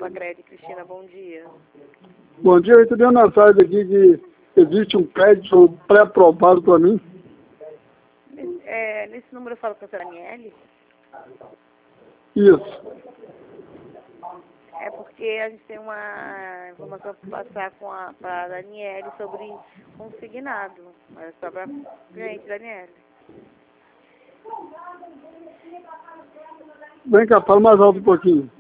Lacredi, Cristina, bom dia. Bom dia, eu recebi uma mensagem aqui que existe um crédito pré-aprovado para mim. Nesse número eu falo com a senhora Daniele? Isso. É porque a gente tem uma informação para passar para a Daniele sobre consignado, mas só para cliente Daniele. Vem cá, fala mais alto um pouquinho.